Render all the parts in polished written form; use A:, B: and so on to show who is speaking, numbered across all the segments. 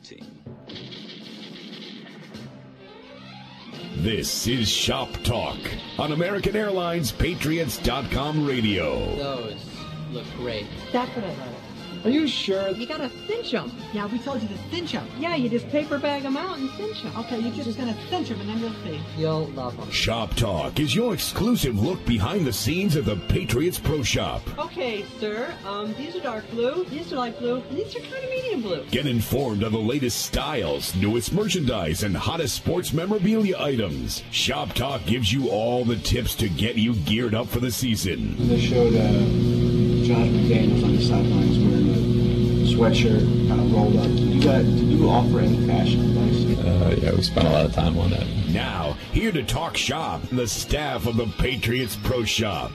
A: team.
B: This is Shop Talk on American Airlines Patriots.com radio.
C: Those look great.
D: That's what I like.
C: Are you sure?
D: You gotta cinch them. Yeah, we told you to cinch them. Yeah, you just paper bag them out and cinch them. Okay, you're just gonna cinch them and then you'll see.
C: You'll love them.
B: Shop Talk is your exclusive look behind the scenes of the Patriots Pro Shop.
D: Okay, sir. These are dark blue, these are light blue, and these are kind of medium blue.
B: Get informed of the latest styles, newest merchandise, and hottest sports memorabilia items. Shop Talk gives you all the tips to get you geared up for the season.
E: They showed Josh McDaniels on the sidelines wearing a sweatshirt kind of rolled up. Did you offer any fashion advice?
F: Yeah, we spent a lot of time on that.
B: Now, here to talk shop, the staff of the Patriots Pro Shop.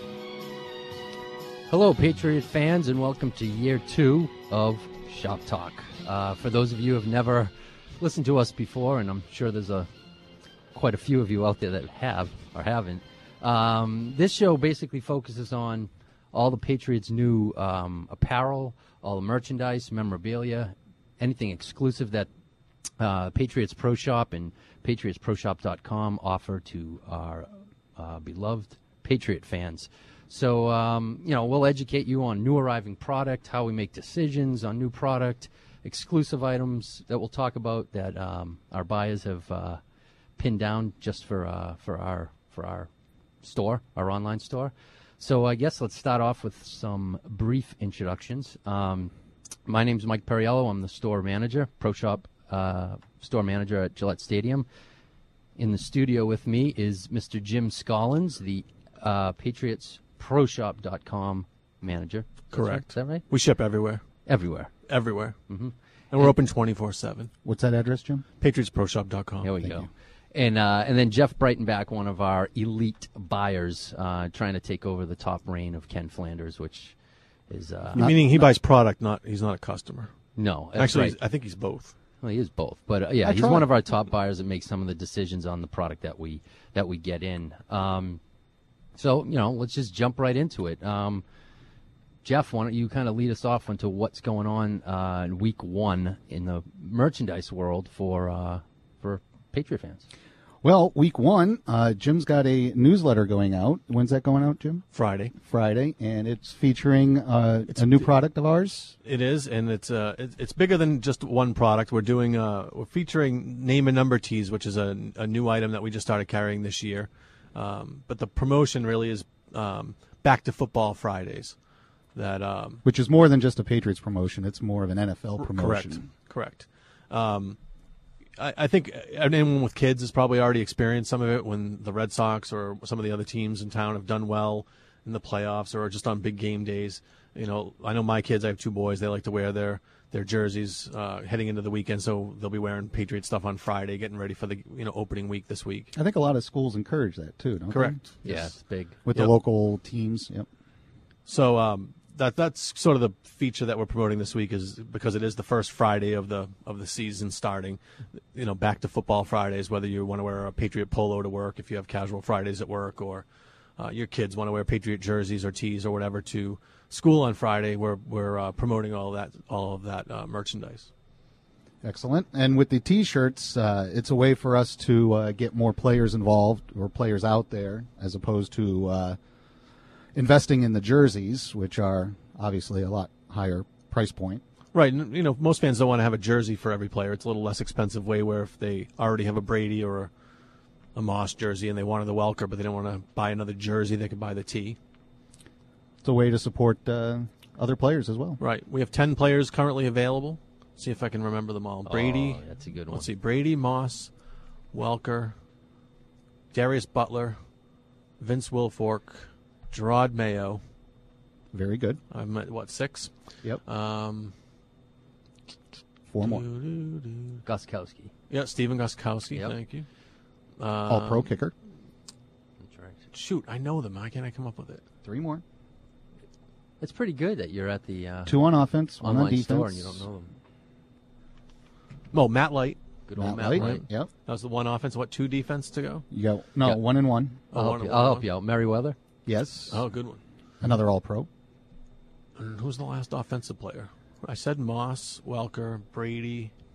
G: Hello, Patriot fans, and welcome to year 2 of Shop Talk. For those of you who have never listened to us before, and I'm sure there's quite a few of you out there that have or haven't, this show basically focuses on all the Patriots' new apparel, all the merchandise, memorabilia, anything exclusive that Patriots Pro Shop and PatriotsProShop.com offer to our beloved Patriot fans. So, we'll educate you on new arriving product, how we make decisions on new product, exclusive items that we'll talk about that our buyers have pinned down just for our store, our online store. So I guess let's start off with some brief introductions. My name's Mike Perriello. I'm the store manager, Pro Shop store manager at Gillette Stadium. In the studio with me is Mr. Jim Scollins, the PatriotsProShop.com manager.
H: Correct.
G: Is that right?
H: We ship everywhere.
G: Everywhere.
H: Mm-hmm. And we're open 24/7.
I: What's that address, Jim?
H: PatriotsProShop.com.
G: There we go. And then Jeff Breitenbach, one of our elite buyers, trying to take over the top reign of Ken Flanders, which is...
H: meaning he buys product, he's not a customer.
G: No.
H: Actually,
G: right.
H: I think he's both.
G: Well, he is both. But, he's one of our top buyers that makes some of the decisions on the product that we get in. So, let's just jump right into it. Jeff, why don't you kind of lead us off into what's going on in week 1 in the merchandise world for Patriot fans?
I: Well, week 1, Jim's got a newsletter going out. When's that going out, Jim?
H: Friday,
I: and it's featuring a new product of ours.
H: It is, and it's bigger than just one product. We're featuring name and number tees, which is a new item that we just started carrying this year. But the promotion really is Back to Football Fridays.
I: Which is more than just a Patriots promotion. It's more of an NFL promotion.
H: Correct. I think anyone with kids has probably already experienced some of it when the Red Sox or some of the other teams in town have done well in the playoffs or just on big game days. I know my kids, I have 2 boys, they like to wear their jerseys heading into the weekend, so they'll be wearing Patriot stuff on Friday, getting ready for the opening week this week.
I: I think a lot of schools encourage that too, don't
H: Correct.
I: they?
G: Yeah, it's big.
I: With the local teams, yep.
H: So that's sort of the feature that we're promoting this week, is because it is the first Friday of the season starting. Back to Football Fridays, whether you want to wear a Patriot polo to work, if you have casual Fridays at work, or your kids want to wear Patriot jerseys or tees or whatever to school on Friday, we're promoting all of that merchandise.
I: Excellent. And with the T-shirts, it's a way for us to get more players involved or players out there, as opposed to investing in the jerseys, which are obviously a lot higher price point.
H: Right. Most fans don't want to have a jersey for every player. It's a little less expensive way, where if they already have a Brady or a Moss jersey and they wanted the Welker, but they don't want to buy another jersey, they could buy the tee.
I: It's a way to support other players as well.
H: Right. We have 10 players currently available. See if I can remember them all. Brady.
G: Oh, that's a good one.
H: Let's see. Brady, Moss, Welker, Darius Butler, Vince Wilfork, Gerard Mayo.
I: Very good.
H: I'm at, 6?
I: Yep. 4 more.
G: Gostkowski.
H: Yeah, Steven Gostkowski.
G: Yep.
H: Thank you.
I: All-pro kicker.
G: That's right.
H: Shoot, I know them. Why can't I come up with it?
I: 3 more.
G: It's pretty good that you're at the
I: 2 on offense, 1 on
G: online
I: defense.
G: store and you don't know them.
H: Oh, Matt Light.
G: Good old
I: Matt
G: Matt
I: Light.
G: Light.
I: Yep.
H: That was the 1 offense. 2 defense to go?
I: You got 1 and 1.
G: I'll help you out. Merriweather.
I: Yes.
H: Oh, good one.
I: Another All-Pro.
H: And who's the last offensive player? I said Moss, Welker, Brady.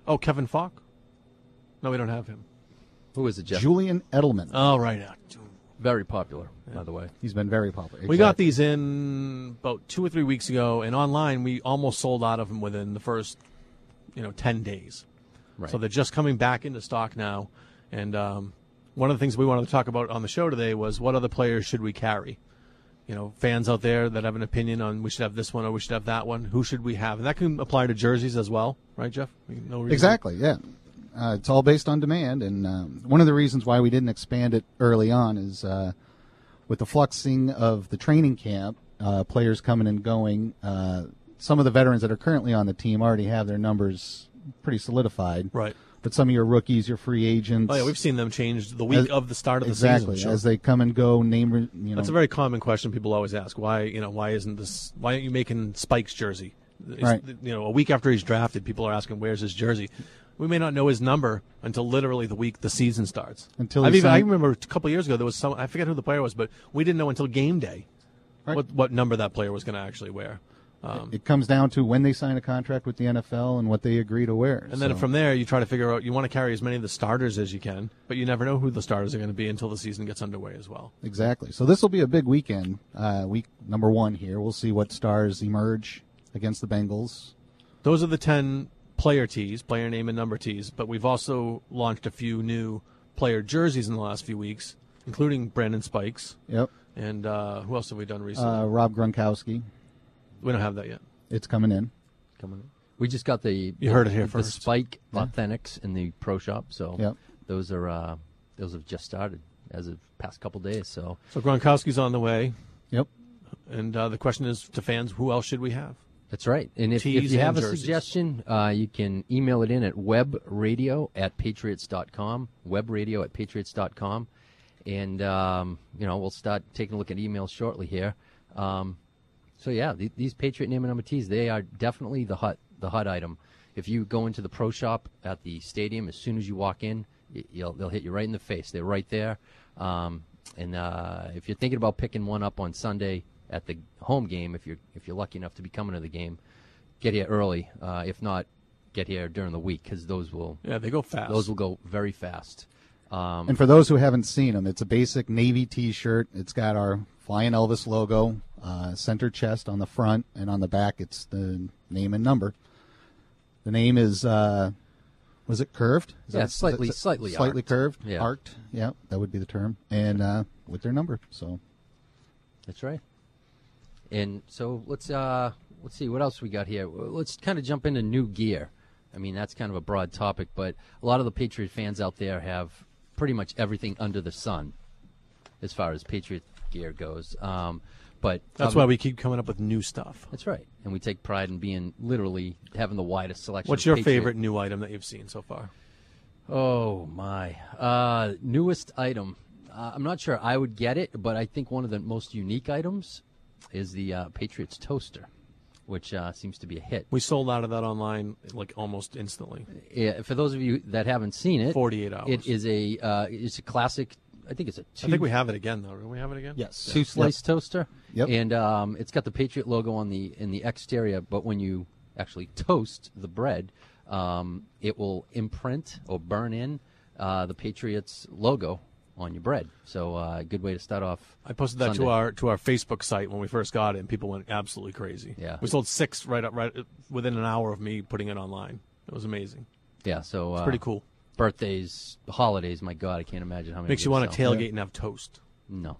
H: Oh, Kevin Falk? No, we don't have him.
G: Who is it, Jeff?
I: Julian Edelman.
H: Oh, right.
G: Very popular, by the way.
I: He's been very popular.
H: We got these in about 2 or 3 weeks ago, and online we almost sold out of them within the first 10 days.
G: Right.
H: So they're just coming back into stock now. And one of the things we wanted to talk about on the show today was what other players should we carry? Fans out there that have an opinion on we should have this one or we should have that one. Who should we have? And that can apply to jerseys as well, right, Jeff? No reason.
I: Exactly, yeah. It's all based on demand. And one of the reasons why we didn't expand it early on is with the fluxing of the training camp, players coming and going, some of the veterans that are currently on the team already have their numbers pretty solidified.
H: Right.
I: But some of your rookies, your free agents.
H: Oh, yeah, we've seen them change the week of the start of the
I: exactly,
H: season.
I: as they come and go.
H: That's a very common question people always ask. Why aren't you making Spike's jersey?
I: Right.
H: A week after he's drafted, people are asking, where's his jersey? We may not know his number until literally the week the season starts. I remember a couple of years ago, there was I forget who the player was, but we didn't know until game day what number that player was going to actually wear.
I: It comes down to when they sign a contract with the NFL and what they agree to wear.
H: And then from there, you try to figure out, you want to carry as many of the starters as you can, but you never know who the starters are going to be until the season gets underway as well.
I: Exactly. So this will be a big weekend, week number 1 here. We'll see what stars emerge against the Bengals.
H: Those are the 10 player tees, player name and number tees, but we've also launched a few new player jerseys in the last few weeks, including Brandon Spikes.
I: Yep.
H: And who else have we done recently?
I: Rob Gronkowski.
H: We don't have that yet.
I: It's coming in.
G: We just got the
H: you heard it here
G: the
H: first.
G: Spike Authentics in the pro shop, so
I: yep.
G: those have just started as of past couple days. So
H: Gronkowski's on the way.
I: Yep.
H: And the question is to fans, who else should we have?
G: That's right. And if you have a suggestion, you can email it in at webradio@patriots.com, webradio@patriots.com, and we'll start taking a look at emails shortly here. So yeah, these Patriot name and number tees, they are definitely the hot item. If you go into the pro shop at the stadium, as soon as you walk in, they'll hit you right in the face. They're right there. And if you're thinking about picking one up on Sunday at the home game, if you're lucky enough to be coming to the game, get here early. If not, get here during the week because they
H: go fast.
G: Those will go very fast.
I: And for those who haven't seen them, it's a basic Navy T-shirt. It's got our Flying Elvis logo, center chest on the front, and on the back it's the name and number. The name is, was it curved?
G: Slightly arced.
I: Curved,
G: yeah.
I: Arced. Yeah, that would be the term. And with their number. So
G: that's right. And so let's see what else we got here. Let's kind of jump into new gear. I mean, that's kind of a broad topic, but a lot of the Patriot fans out there have pretty much everything under the sun as far as Patriot gear goes. But
H: that's why we keep coming up with new stuff.
G: That's right. And we take pride in being literally having the widest selection.
H: What's your favorite new item that you've seen so far?
G: Oh, my. Newest item. I'm not sure I would get it, but I think one of the most unique items is the Patriots toaster, which seems to be a hit.
H: We sold out of that online like almost instantly.
G: Yeah, for those of you that haven't seen it,
H: 48 hours.
G: It is it's a classic. I think it's a two.
H: I think we have it again though. Do we have it again?
I: Yes.
G: Two-slice toaster.
I: Yep.
G: And it's got the Patriot logo in the exterior, but when you actually toast the bread, it will imprint or burn in the Patriots logo on your bread. So a good way to start off.
H: I posted that
G: Sunday.
H: to our Facebook site when we first got it, and people went absolutely crazy.
G: Yeah.
H: We sold 6 right within an hour of me putting it online. It was amazing.
G: Yeah, so
H: it's pretty cool.
G: Birthdays, holidays, my God, I can't imagine how many.
H: Makes you want to tailgate and have toast.
G: No.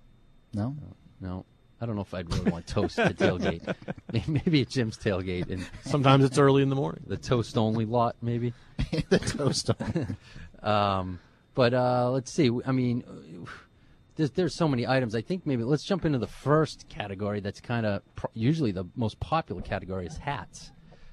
G: I don't know if I'd really want toast to tailgate. Maybe at Jim's tailgate, and
H: sometimes it's early in the morning.
G: The toast only lot, maybe.
I: The toast only.
G: But let's see. I mean, there's so many items. I think maybe let's jump into the first category. That's kind of usually the most popular category is hats.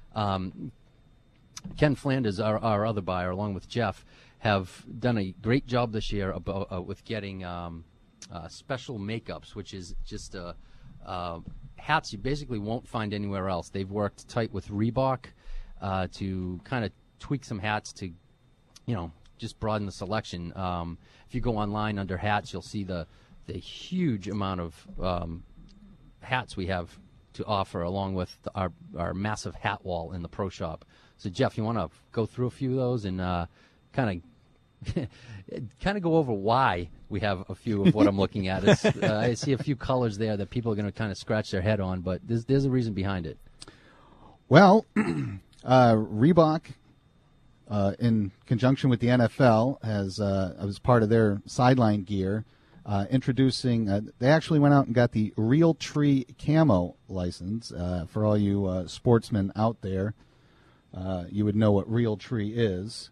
G: Ken Flanders, our other buyer, along with Jeff, have done a great job this year with getting special makeups, which is just hats you basically won't find anywhere else. They've worked tight with Reebok to kind of tweak some hats to, just broaden the selection. If you go online under hats, you'll see the huge amount of hats we have to offer, along with our massive hat wall in the pro shop. So Jeff, you want to go through a few of those and kind of go over why we have a few of what I'm looking at. I see a few colors there that people are going to kind of scratch their head on, but there's a reason behind it.
I: Well, Reebok, in conjunction with the NFL, has as part of their sideline gear, introducing. They actually went out and got the Real Tree Camo license. For all you sportsmen out there, you would know what Real Tree is.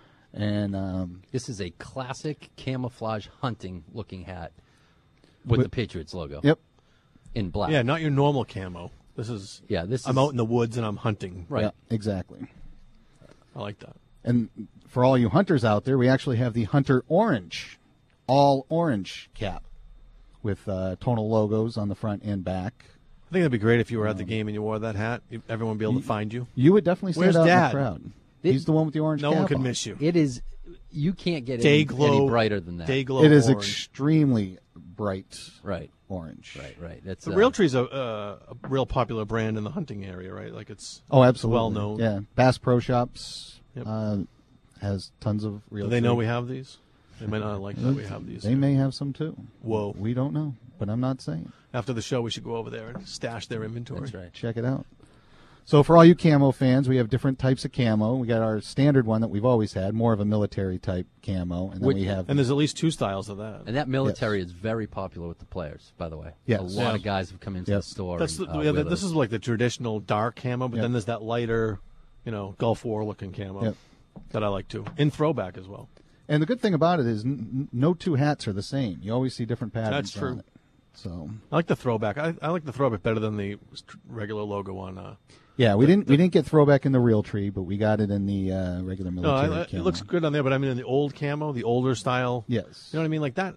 I: And
G: this is a classic camouflage hunting-looking hat with the Patriots logo.
I: Yep.
G: In black.
H: Yeah, not your normal camo. This is I'm out in the woods and I'm hunting.
G: Right.
I: Yeah, exactly.
H: I like that.
I: And for all you hunters out there, we actually have the Hunter Orange, all orange cap with tonal logos on the front and back.
H: I think it'd be great if you were at the game and you wore that hat. Everyone would be able to find you.
I: You would definitely stand
H: Where's
I: out
H: Dad?
I: in the crowd. He's the one with the orange
H: No
I: cap
H: one could
I: on.
H: miss you.
G: It is. You can't get
H: Day
G: any
H: glow
G: brighter than that.
H: Day glow
I: It is
H: orange.
I: extremely bright
G: Right.
I: orange.
G: Right. That's
H: The Realtree's a real popular brand in the hunting area, right? Like it's
I: Oh, absolutely.
H: well known.
I: Yeah. Bass Pro Shops
H: Yep.
I: has tons of Real
H: Do they know
I: Tree.
H: we have these? They might not like that we have these.
I: They may have some too.
H: Whoa.
I: We don't know, but I'm not saying.
H: After the show, we should go over there and stash their inventory.
G: That's right.
I: Check it out. So for all you camo fans, we have different types of camo. We got our standard one that we've always had, more of a military type camo, and then we have
H: And there's at least two styles of that.
G: And that military is very popular with the players, by the way.
I: Yes.
G: A lot
H: Yeah.
G: of guys have come into
I: Yep.
G: the store.
H: That's
G: and,
H: yeah,
G: wear
H: this
G: those.
H: is like the traditional dark camo, but
I: Yep.
H: then there's that lighter, Gulf War looking camo
I: Yep.
H: that I like too. In throwback as well.
I: And the good thing about it is no two hats are the same. You always see different patterns.
H: That's true.
I: on it. So
H: I like the throwback. I like the throwback better than the regular logo on.
I: yeah, we didn't get throwback in the Real Tree, but we got it in the regular
H: No,
I: military
H: it
I: camo.
H: looks good on there, but I mean in the old camo, the older style.
I: Yes.
H: You know what I mean? Like that,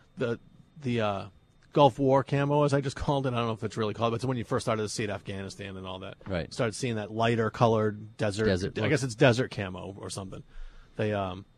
H: the Gulf War camo, as I just called it. I don't know if it's really called, but it's when you first started to see it, Afghanistan and all that.
G: Right.
H: Started seeing that lighter colored desert.
G: Desert
H: I
G: look.
H: guess it's desert camo or something. They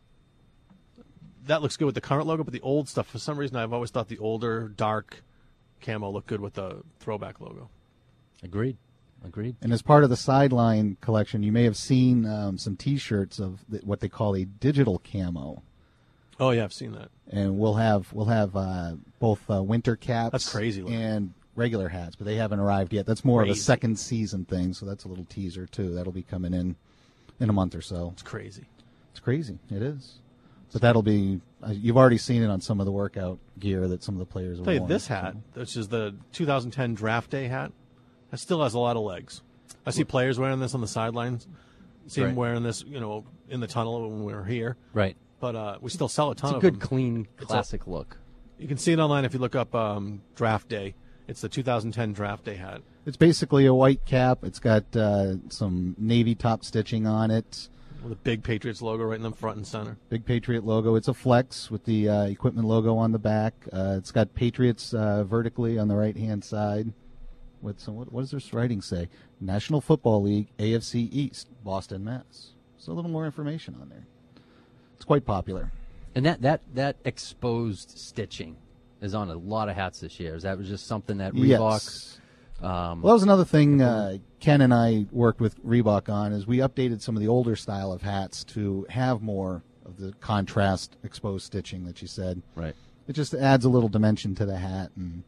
H: that looks good with the current logo, but the old stuff, for some reason, I've always thought the older dark camo looked good with the throwback logo.
G: Agreed.
I: And as part of the sideline collection, you may have seen some T-shirts of what they call a digital camo,
H: Oh yeah, I've seen that.
I: and we'll have both winter caps.
H: That's crazy looking.
I: and regular hats, but they haven't arrived yet. That's more of a
H: Crazy.
I: second season thing, so that's a little teaser too. That'll be coming in a month or so.
H: It's crazy.
I: It's crazy. It is. But that'll be. You've already seen it on some of the workout gear that some of the players have
H: I'll tell you,
I: worn.
H: this hat, which is the 2010 draft day hat, that still has a lot of legs. I see players wearing this on the sidelines. See them
G: Right.
H: wearing this, in the tunnel when we were here.
G: Right.
H: But we still sell a ton
G: It's a
H: of
G: good,
H: them.
G: clean, classic look.
H: You can see it online if you look up draft day. It's the 2010 draft day hat.
I: It's basically a white cap. It's got some navy top stitching on it.
H: With a big Patriots logo right in the front and center.
I: Big Patriot logo. It's a flex with the equipment logo on the back. It's got Patriots vertically on the right-hand side. With some, what does this writing say? National Football League, AFC East, Boston, Mass. So a little more information on there. It's quite popular.
G: And that exposed stitching is on a lot of hats this year. That was just something that Reebok.
I: Yes. Well, that was another thing Ken and I worked with Reebok on, is we updated some of the older style of hats to have more of the contrast exposed stitching that you said.
G: Right.
I: It just adds a little dimension to the hat. And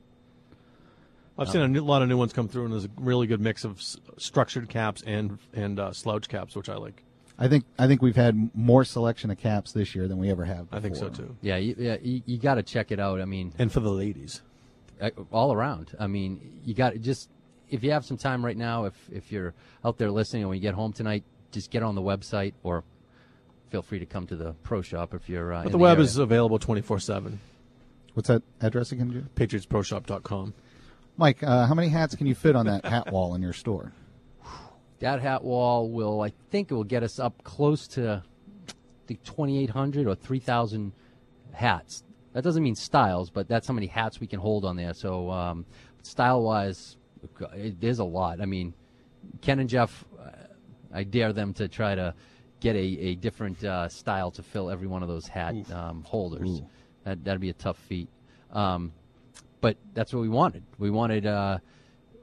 H: I've seen a lot of new ones come through, and there's a really good mix of structured caps and slouch caps, which I like.
I: I think we've had more selection of caps this year than we ever have before.
H: I think so too.
G: Yeah, you got to check it out. I mean,
H: And for the ladies.
G: all around. I mean, you got just if you have some time right now, if you're out there listening and when you get home tonight, just get on the website or feel free to come to the pro shop if you're.
H: But
G: in
H: the web
G: area.
H: is available 24/7.
I: What's that address again, Jim?
H: PatriotsProShop.com.
I: Mike, how many hats can you fit on that hat wall in your store?
G: That hat wall I think it will get us up close to I think 2,800 or 3,000 hats. That doesn't mean styles, but that's how many hats we can hold on there. So style-wise, there's a lot. I mean, Ken and Jeff, I dare them to try to get a different style to fill every one of those hat holders. That'd be a tough feat. But that's what we wanted. We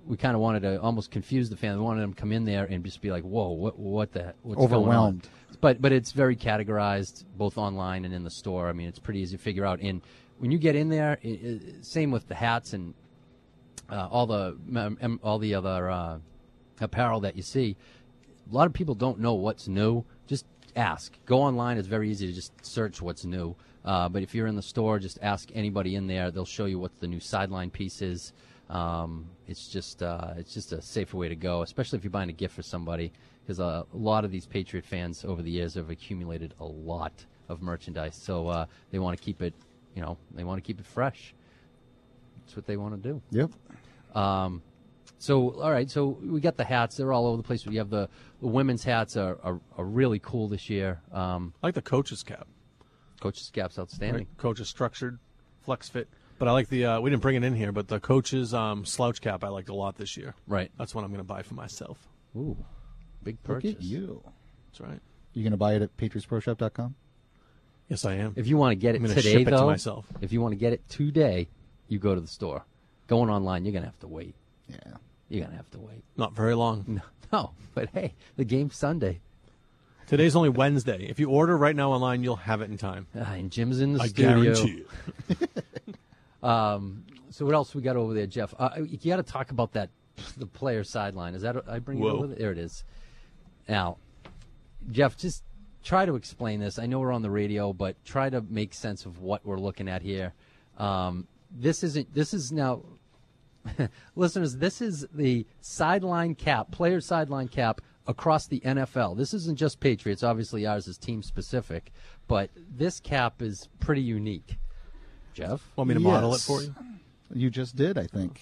G: we kind of wanted to almost confuse the fans. We wanted them to come in there and just be like, "Whoa, what's
I: Overwhelmed.
G: Going on?" But it's very categorized, both online and in the store. I mean, it's pretty easy to figure out. And when you get in there, same with the hats and all the other apparel that you see. A lot of people don't know what's new. Just ask. Go online. It's very easy to just search what's new. But if you're in the store, just ask anybody in there. They'll show you what the new sideline piece is. It's just a safer way to go, especially if you're buying a gift for somebody, because a lot of these Patriot fans over the years have accumulated a lot of merchandise. So they want to keep it, they want to keep it fresh. That's what they want to do.
I: Yep.
G: So, all right, so we got the hats. They're all over the place. We have the women's hats are really cool this year.
H: I like the coach's cap.
G: Coach's cap's outstanding.
H: Right. Coach's structured, flex fit. But I like the, we didn't bring it in here, but the coach's slouch cap I liked a lot this year.
G: Right.
H: That's what I'm going to buy for myself.
G: Ooh, big
I: Look
G: purchase.
I: at you.
H: That's right.
I: You going to buy it at PatriotsProShop.com?
H: Yes, I am.
G: If you want to get it
H: I'm gonna
G: today,
H: ship it
G: though,
H: to myself.
G: if you want to get it today, you go to the store. Going online, you're going to have to wait.
I: Yeah.
G: You're going to have to wait.
H: Not very long.
G: No, but hey, the game's Sunday.
H: Today's only Wednesday. If you order right now online, you'll have it in time.
G: And Jim's in the
H: I
G: studio.
H: guarantee you.
G: So what else we got over there, Jeff? You got to talk about the player sideline. Is that I bring it over there? There it is. Now, Jeff, just try to explain this. I know we're on the radio, but try to make sense of what we're looking at here. This is now, listeners, this is the sideline cap, player sideline cap across the NFL. This isn't just Patriots. Obviously, ours is team specific, but this cap is pretty unique. Jeff?
H: Want me to model it
I: Yes.
H: for you?
I: You just did, I think.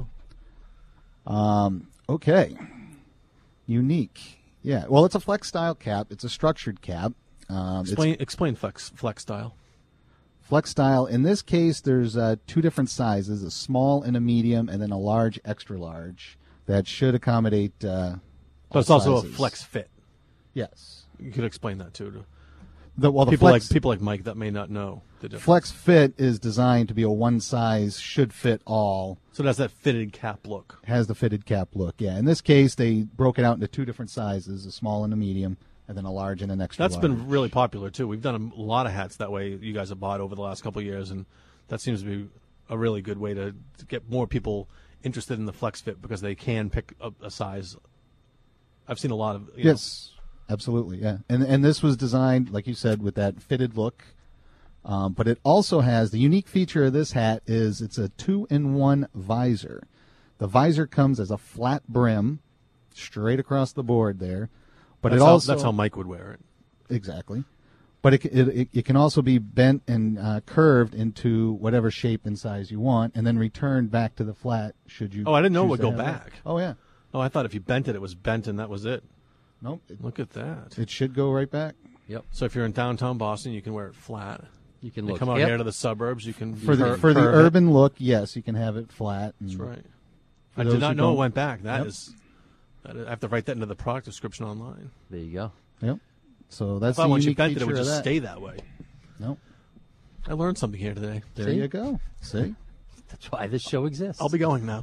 H: Well,
I: Okay. Unique. Yeah. Well, it's a flex style cap. It's a structured cap.
H: explain flex style.
I: Flex style. In this case, there's two different sizes: a small and a medium, and then a large, extra large. That should accommodate.
H: But it's also a
I: sizes.
H: flex fit.
I: Yes.
H: You could explain that too.
I: The
H: People
I: flex,
H: like Mike that may not know the difference.
I: Flex fit is designed to be a one size, should fit all.
H: So it has that fitted cap look.
I: Has the fitted cap look. Yeah. In this case, they broke it out into two different sizes: a small and a medium, and then a large and an extra
H: That's
I: large.
H: been really popular too. We've done a lot of hats that way. You guys have bought over the last couple of years, and that seems to be a really good way to get more people interested in the flex fit because they can pick a size. I've seen a lot of
I: Yes, absolutely, yeah. And this was designed, like you said, with that fitted look. But it also has, the unique feature of this hat is it's a 2-in-1 visor. The visor comes as a flat brim, straight across the board there. But
H: that's how Mike would wear it.
I: Exactly. But it can also be bent and curved into whatever shape and size you want, and then returned back to the flat should you.
H: Oh, I didn't know it
I: choose
H: would
I: to
H: go
I: have
H: back.
I: Oh, yeah.
H: Oh, I thought if you bent it, it was bent and that was it.
I: Nope.
H: Look at that.
I: It should go right back.
G: Yep.
H: So if you're in downtown Boston, you can wear it flat.
G: You can
H: You
G: look
H: come out
G: hip.
H: here to the suburbs, you can
I: For the
H: curve it.
I: urban look, yes, you can have it flat. And
H: That's right.
I: for
H: I
I: those
H: did not
I: who
H: know it
I: don't-
H: went back. That
I: Yep.
H: is, I have to write that into the product description online.
G: There you go.
I: Yep. So
H: I
I: that's
H: thought
I: the
H: once you
I: unique
H: bent it, it
I: feature
H: would
I: of
H: just
I: that.
H: stay that way.
I: Nope.
H: I learned something here today.
I: There
G: See?
I: you go. See?
G: That's why this show exists.
H: I'll be going now.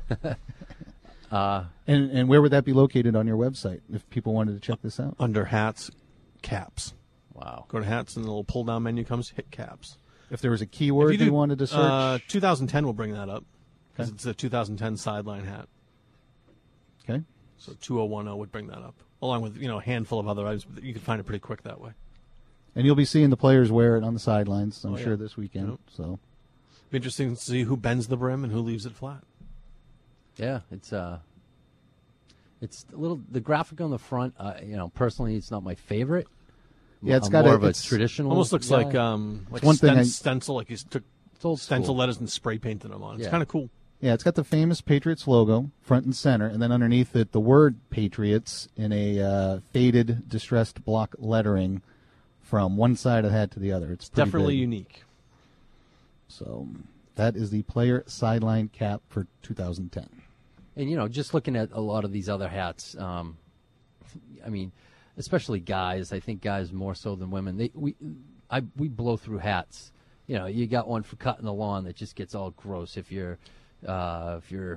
I: And where would that be located on your website if people wanted to check this out?
H: Under hats, caps.
G: Wow.
H: Go to hats, and the little pull-down menu comes, hit caps.
I: If there was a keyword
H: If you
I: you
H: do,
I: wanted to search.
H: 2010 will bring that up. Because
I: Okay.
H: it's a 2010 sideline hat.
I: Okay.
H: So 2010 would bring that up. Along with, a handful of other items. But you can find it pretty quick that way.
I: And you'll be seeing the players wear it on the sidelines, I'm
H: Oh, yeah.
I: sure, this weekend.
H: Yep.
I: So
H: Be interesting to see who bends the brim and who leaves it flat.
G: Yeah, it's a little, the graphic on the front, personally, it's not my favorite.
I: Yeah, it's
G: I'm
I: got
G: more
I: a-
G: of a
I: it's
G: traditional.
H: Almost looks
G: guy.
H: like
I: one thing
H: stencil, like you took
G: It's old
H: stencil
G: school.
H: letters and spray painted them on. It's
G: Yeah.
H: kind of cool.
I: yeah, it's got the famous Patriots logo front and center, and then underneath it the word Patriots in a faded, distressed block lettering from one side of the hat to the other. It's pretty
H: Definitely
I: big.
H: unique.
I: So that is the player sideline cap for 2010.
G: And, just looking at a lot of these other hats, I mean, especially guys, I think guys more so than women, we blow through hats. You got one for cutting the lawn that just gets all gross if you're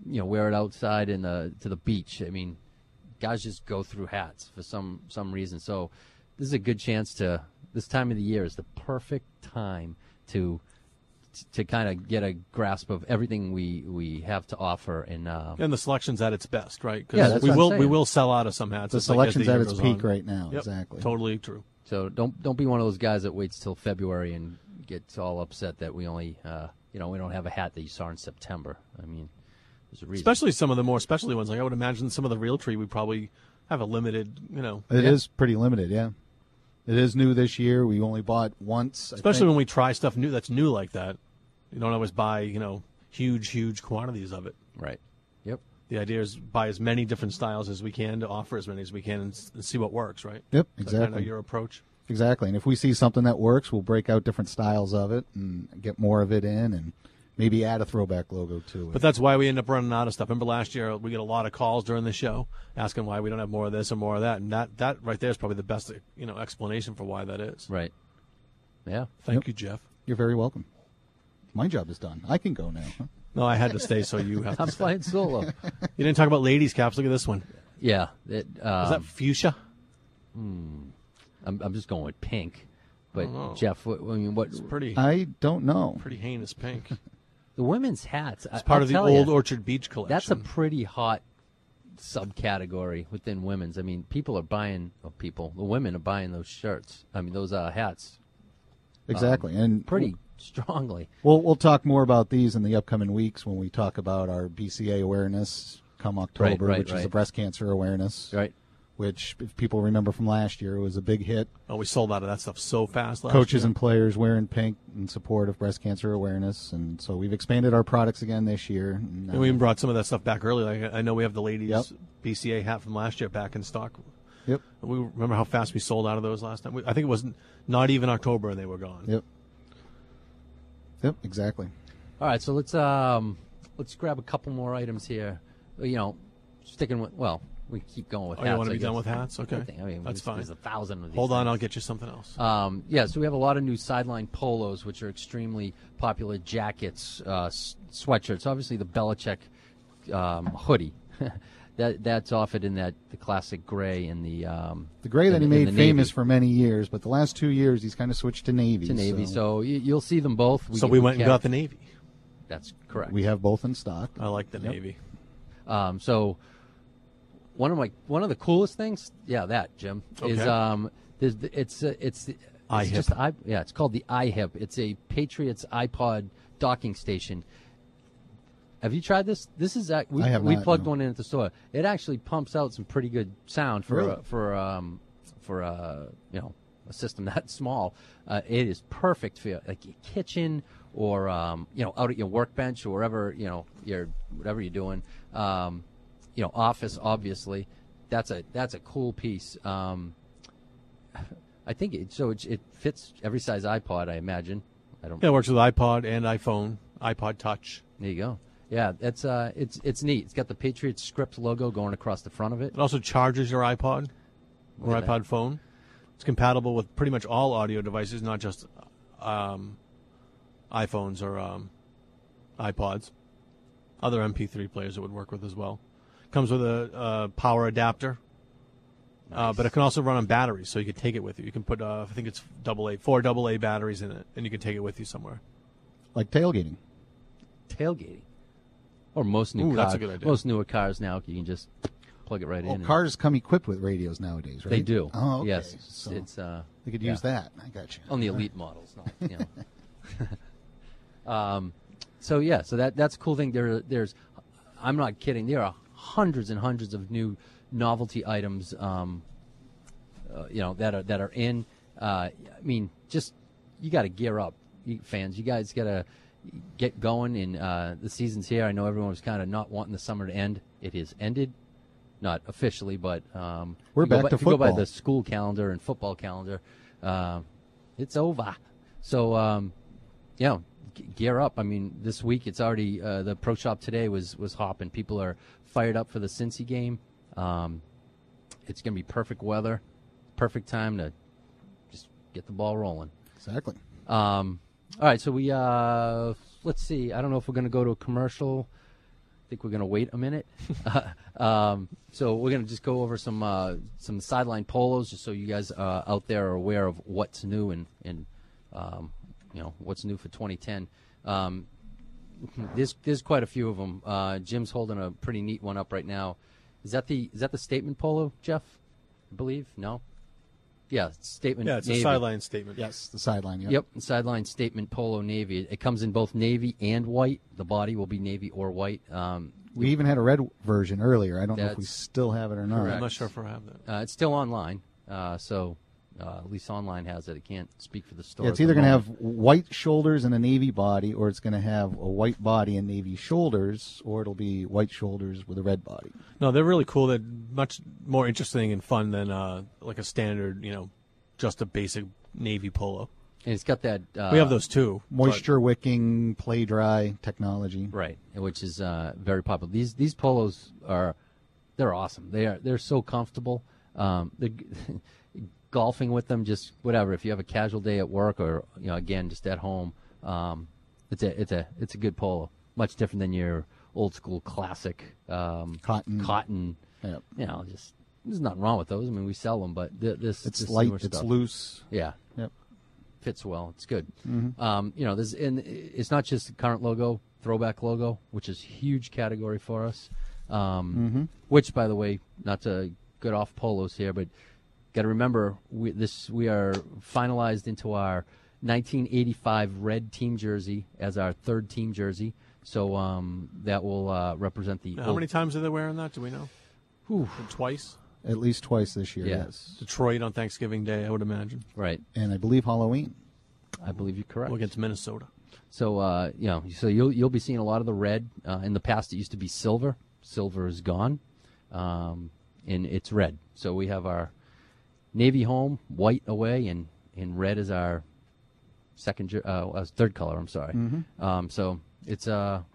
G: wear it outside to the beach. I mean, guys just go through hats for some reason. So this is a good chance this time of the year is the perfect time to kind of get a grasp of everything we have to offer. And
H: the selection's at its best, right?
G: Yeah, that's what I'm saying.
H: we will sell out of some hats.
I: The
H: as
I: selection's
H: the year
I: at its
H: goes
I: peak
H: on.
I: right now.
H: Yep,
I: Exactly.
H: Totally true.
G: So don't be one of those guys that waits till February and gets all upset that we only we don't have a hat that you saw in September. I mean, there's a reason.
H: Especially some of the more specialty ones. Like I would imagine some of the Realtree we probably have a limited.
I: It is pretty limited. Yeah, it is new this year. We only bought once.
H: Especially when we try stuff new that's new like that. You don't always buy huge quantities of it.
G: Right. Yep.
H: The idea is buy as many different styles as we can to offer as many as we can and see what works, right?
I: Yep,
H: Is that
I: exactly.
H: kind of your approach?
I: Exactly. And if we see something that works, we'll break out different styles of it and get more of it in and maybe add a throwback logo to it.
H: But that's why we end up running out of stuff. Remember last year we get a lot of calls during the show asking why we don't have more of this or more of that, and that right there is probably the best explanation for why that is.
G: Right. Yeah.
H: Thank you, Jeff.
I: You're very welcome. My job is done. I can go now. Huh?
H: No, I had to stay, so you have to
G: I'm
H: stay.
G: flying solo.
H: You didn't talk about ladies' caps. Look at this one.
G: Yeah.
H: Is that fuchsia?
G: I'm just going with pink. But
H: know.
G: Jeff, what?
H: It's pretty
I: I don't know.
H: pretty heinous pink.
G: The women's hats.
H: It's part of the old Orchard Beach collection.
G: That's a pretty hot subcategory within women's. I mean, the women are buying those shirts. I mean, those hats.
I: Exactly. And
G: Pretty strongly.
I: we'll talk more about these in the upcoming weeks when we talk about our BCA awareness come October,
G: Right,
I: which is
G: right.
I: the breast cancer awareness.
G: Right.
I: Which, if people remember from last year, was a big hit.
H: Oh, we sold out of that stuff so fast last
I: Coaches
H: year.
I: and players wearing pink in support of breast cancer awareness, and so we've expanded our products again this year.
H: And we even brought some of that stuff back early. Like I know we have the ladies'
I: Yep.
H: BCA hat from last year back in stock.
I: Yep.
H: We remember how fast we sold out of those last time. I think it was not even October and they were gone.
I: Yep. Yep. Exactly.
G: All right, so let's grab a couple more items here. Sticking with we keep going with
H: Oh,
G: hats.
H: you want to
G: I
H: be done
G: guess.
H: with hats? Okay,
G: I mean,
H: that's fine.
G: There's 1,000 of these.
H: Hold on,
G: things.
H: I'll get you something else.
G: So we have a lot of new sideline polos, which are extremely popular. Jackets, sweatshirts. Obviously, the Belichick hoodie. That's offered in the classic gray and the
I: gray that he
G: in
I: made
G: the
I: famous
G: navy.
I: for many years, but the last 2 years he's kind of switched to navy.
G: To navy. So you'll see them both.
H: So we went and got the Navy.
G: That's correct.
I: we have both in stock.
H: I like the Navy.
G: So one of the coolest things, that Jim is
H: Okay.
G: it's
H: iHip.
G: just it's called the iHip. It's a Patriots iPod docking station. Have you tried this? This is we
I: I have
G: we
I: not,
G: plugged
I: no.
G: one in at the store. It actually pumps out some pretty good sound for
I: Really?
G: a system that small. It is perfect for like your kitchen or out at your workbench or wherever whatever you're doing. Office obviously. That's a cool piece. I think it fits every size iPod. I imagine. I don't.
H: Yeah, it works with iPod and iPhone, iPod Touch.
G: There you go. Yeah, it's neat. It's got the Patriots script logo going across the front of it.
H: It also charges your iPod or
G: Look at
H: iPod phone. It's compatible with pretty much all audio devices, not just iPhones or iPods. Other MP3 players it would work with as well. Comes with a power adapter, but it can also run on batteries, so you can take it with you. You can put, I think it's four AA batteries in it, and you can take it with you somewhere.
I: Like tailgating.
G: Tailgating. Or most new
H: Ooh,
G: cars.
H: that's a good idea.
G: Most newer cars now, you can just plug it right in. and-
I: Cars come equipped with radios nowadays, right?
G: They do.
I: Oh, okay.
G: Yes.
I: So
G: It's
I: they could use that. I got you.
G: on the elite models, not So that's a cool thing. There's, I'm not kidding. There are hundreds and hundreds of new novelty items, that are in. I mean, just you got to gear up, fans. You guys got to get going. And the season's here. I know everyone was kind of not wanting the summer to end. It has ended, not officially, but
I: We're back to
G: if you go by
I: football.
G: the school calendar and football calendar. It's over. So, gear up. I mean, this week it's already the Pro Shop today was hopping. People are fired up for the Cincy game. It's going to be perfect weather, perfect time to just get the ball rolling.
I: Exactly.
G: All right, so we let's see. I don't know if we're going to go to a commercial. think we're going to wait a minute. So we're going to just go over some sideline polos, just so you guys out there are aware of what's new and what's new for 2010. There's quite a few of them. Jim's holding a pretty neat one up right now. Is that the statement polo, Jeff? I believe no. Yeah, statement.
H: Yeah, it's
G: Navy.
H: a sideline statement.
I: Yes, the sideline.
G: Yep, sideline statement polo navy. It comes in both navy and white. The body will be navy or white.
I: We even had a red version earlier. I don't know if we still have it or not.
H: I'm not sure if I have that.
G: It's still online, so at least online has it. It can't speak for the store.
I: Yeah, it's either going to have white shoulders and a navy body, or it's going to have a white body and navy shoulders, or it'll be white shoulders with a red body.
H: No, they're really cool. They're much more interesting and fun than like a standard, just a basic navy polo.
G: And it's got that.
H: We have those too.
I: Moisture wicking, play dry technology.
G: Right, which is very popular. These polos they're awesome. They're so comfortable. Golfing with them, just whatever. If you have a casual day at work, or again just at home, it's a good polo. Much different than your old school classic cotton.
I: Yep.
G: Just there's nothing wrong with those. I mean, we sell them, but
I: it's light, it's
G: stuff.
I: loose.
G: Yeah.
I: Yep.
G: Fits well. It's good.
I: Mm-hmm.
G: It's not just the current logo, throwback logo, which is a huge category for us. Which, by the way, not to get off polos here, but got to remember we are finalized into our 1985 red team jersey as our third team jersey. So that will represent the.
H: How many times are they wearing that? Do we know? Twice.
I: At least twice this year.
G: Yeah.
I: Yes.
H: Detroit on Thanksgiving Day, I would imagine.
G: Right.
I: And I believe Halloween.
G: I believe you're correct.
H: Well, against Minnesota.
G: So so you'll be seeing a lot of the red. In the past, it used to be silver. Silver is gone, and it's red. So we have our navy home, white away, and red is our third color. I'm sorry. So it's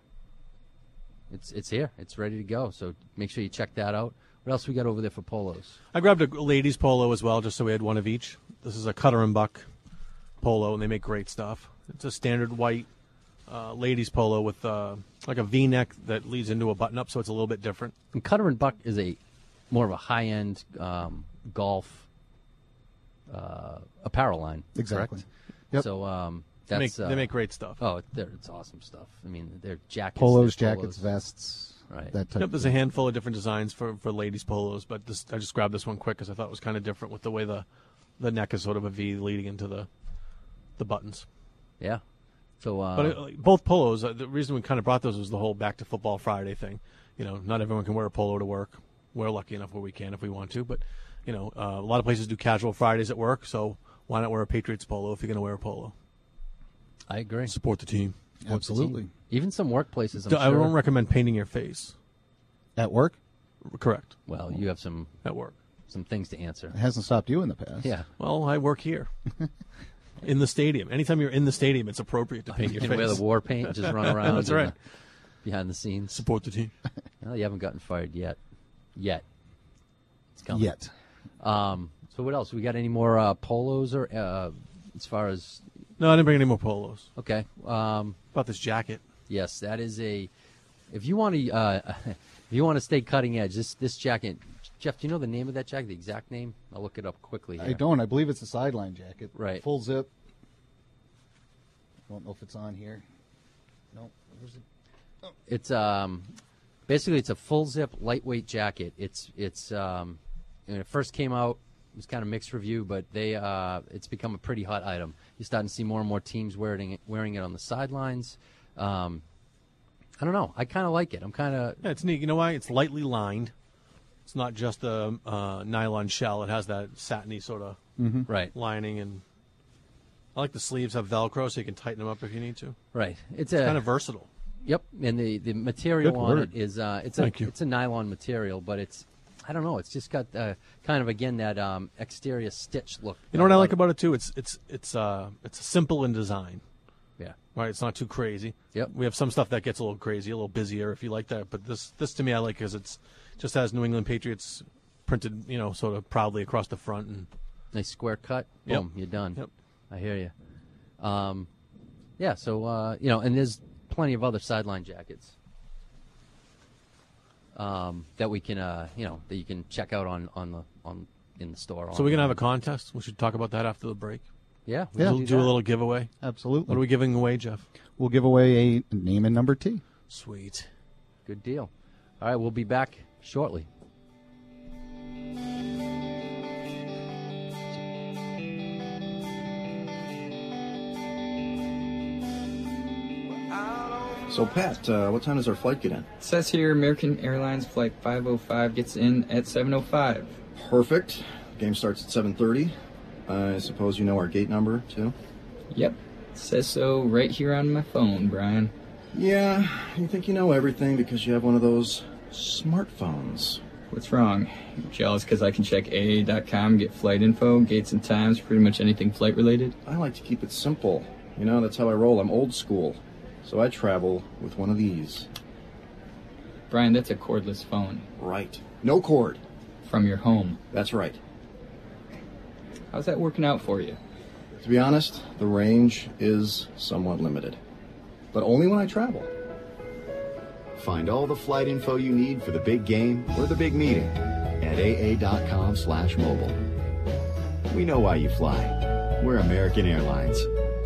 G: here. It's ready to go. So make sure you check that out. What else we got over there for polos?
H: I grabbed a ladies polo as well, just so we had one of each. This is a Cutter and Buck polo, and they make great stuff. It's a standard white ladies polo with like a V-neck that leads into a button-up, so it's a little bit different.
G: And Cutter and Buck is more of a high-end golf apparel line.
I: Exactly.
G: Correct?
I: Yep.
G: So
H: They make great stuff.
G: Oh, it's awesome stuff. I mean, they're jackets.
I: Polos,
G: they're
I: jackets, vests.
G: Right.
I: That type
H: Yep, there's a handful of different designs for ladies polos, but I just grabbed this one quick because I thought it was kind of different with the way the neck is sort of a V leading into the buttons.
G: Yeah. So,
H: but both polos, the reason we kind of brought those was the whole Back to Football Friday thing. Not everyone can wear a polo to work. We're lucky enough where we can if we want to, but a lot of places do casual Fridays at work, so why not wear a Patriots polo if you're going to wear a polo?
G: I agree.
H: Support the team.
I: Absolutely.
G: Even some workplaces,
H: I don't recommend painting your face.
I: At work?
H: Correct.
G: Well, you have some
H: At work.
G: some things to answer.
I: It hasn't stopped you in the past.
G: Yeah.
H: Well, I work here. In the stadium. Anytime you're in the stadium, it's appropriate to paint your
G: And
H: face.
G: wear the war paint, just run around.
H: That's right.
G: Behind the scenes.
H: Support the team.
G: Well, you haven't gotten fired yet. It's coming.
I: Yet.
G: So what else? We got any more polos or as far as?
H: No, I didn't bring any more polos.
G: Okay.
H: About this jacket.
G: Yes, that is a. If you want to stay cutting edge, this jacket. Jeff, do you know the name of that jacket? The exact name? I'll look it up quickly here.
I: I don't. I believe it's a sideline jacket.
G: Right.
I: Full zip. I don't know if it's on here. No. Where's it? Oh.
G: It's basically it's a full zip lightweight jacket. It's when it first came out, it was kind of mixed review, but it's become a pretty hot item. You're starting to see more and more teams wearing it on the sidelines. I don't know. I kind of like it. I'm kind of.
H: Yeah, it's neat. You know why? It's lightly lined. It's not just a nylon shell. It has that satiny sort of
G: right
H: lining, and I like the sleeves have Velcro, so you can tighten them up if you need to.
G: Right. It's
H: kind of versatile.
G: Yep, and the material
I: Good
G: on
I: word.
G: it is
H: Thank you.
G: it's a nylon material, but it's I don't know. It's just got kind of again that exterior stitch look.
H: You know what I like about it too? It's simple in design.
G: Yeah.
H: Right. It's not too crazy.
G: Yep.
H: We have some stuff that gets a little crazy, a little busier if you like that. But this to me I like because it's just has New England Patriots printed, sort of proudly across the front and
G: Nice square cut.
H: Yep.
G: Boom, you're done.
H: Yep.
G: I hear you. Yeah. So and there's plenty of other sideline jackets. that we can, that you can check out in the store.
H: So we're gonna have a contest. We should talk about that after the break.
G: Yeah,
H: We'll do a little giveaway.
I: Absolutely.
H: What are we giving away, Jeff?
I: We'll give away a name and number tee.
H: Sweet.
G: Good deal. All right, we'll be back shortly.
A: So, Pat, what time does our flight get in?
F: It says here American Airlines Flight 505 gets in at 7:05.
A: Perfect. Game starts at 7:30. I suppose you know our gate number, too?
F: Yep. It says so right here on my phone, Brian.
A: Yeah, you think you know everything because you have one of those smartphones.
F: What's wrong? You jealous because I can check AA.com, get flight info, gates and times, pretty much anything flight-related?
A: I like to keep it simple. You know, that's how I roll. I'm old school. So I travel with one of these.
F: Brian, that's a cordless phone.
A: Right. No cord.
F: From your home.
A: That's right.
F: How's that working out for you?
A: To be honest, the range is somewhat limited. But only when I travel.
J: Find all the flight info you need for the big game or the big meeting at aa.com/mobile. We know why you fly. We're American Airlines.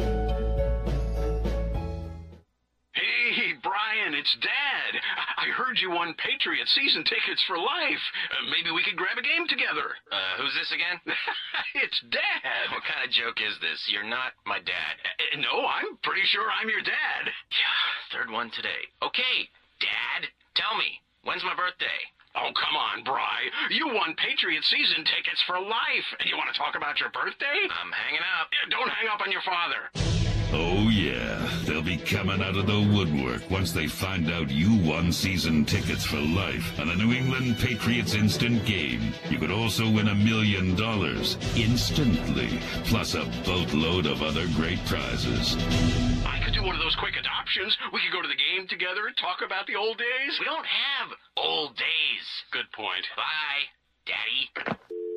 K: Hey, Brian, it's Dad. I heard you won Patriot season tickets for life. Maybe we could grab a game together.
L: Who's this again?
K: It's Dad.
L: What kind of joke is this? You're not my dad.
K: No, I'm pretty sure I'm your dad.
L: Yeah, third one today. Okay, Dad, tell me, when's my birthday?
K: Oh, come on, Bri. You won Patriot season tickets for life. And you want to talk about your birthday?
L: I'm hanging up.
K: Don't hang up on your father.
B: Oh, yeah. They'll be coming out of the woodwork once they find out you won season tickets for life on the New England Patriots Instant Game. You could also win $1 million instantly, plus a boatload of other great prizes.
K: I could do one of those quick adoptions. We could go to the game together and talk about the old days.
L: We don't have old days.
K: Good point.
L: Bye, Daddy.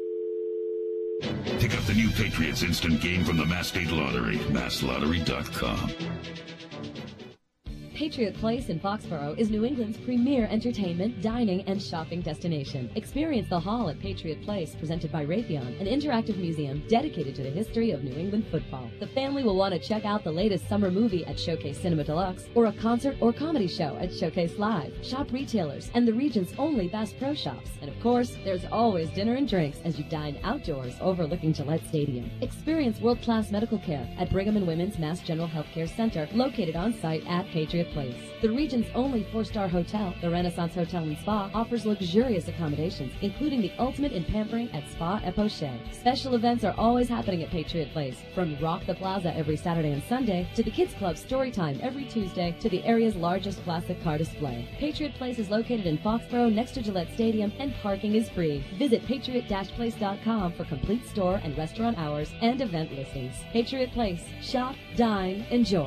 B: Pick up the new Patriots Instant Game from the Mass State Lottery, masslottery.com.
M: Patriot Place in Foxborough is New England's premier entertainment, dining, and shopping destination. Experience the Hall at Patriot Place, presented by Raytheon, an interactive museum dedicated to the history of New England football. The family will want to check out the latest summer movie at Showcase Cinema Deluxe, or a concert or comedy show at Showcase Live. Shop retailers and the region's only Bass Pro Shops. And of course, there's always dinner and drinks as you dine outdoors overlooking Gillette Stadium. Experience world-class medical care at Brigham and Women's Mass General Healthcare Center, located on site at Patriot Place. The region's only 4-star hotel, the Renaissance Hotel and Spa, offers luxurious accommodations, including the ultimate in pampering at Spa Epochet. Special events are always happening at Patriot Place, from Rock the Plaza every Saturday and Sunday, to the Kids Club Storytime every Tuesday, to the area's largest classic car display. Patriot Place is located in Foxborough next to Gillette Stadium, and parking is free. Visit patriot-place.com for complete store and restaurant hours and event listings. Patriot Place. Shop, dine, enjoy.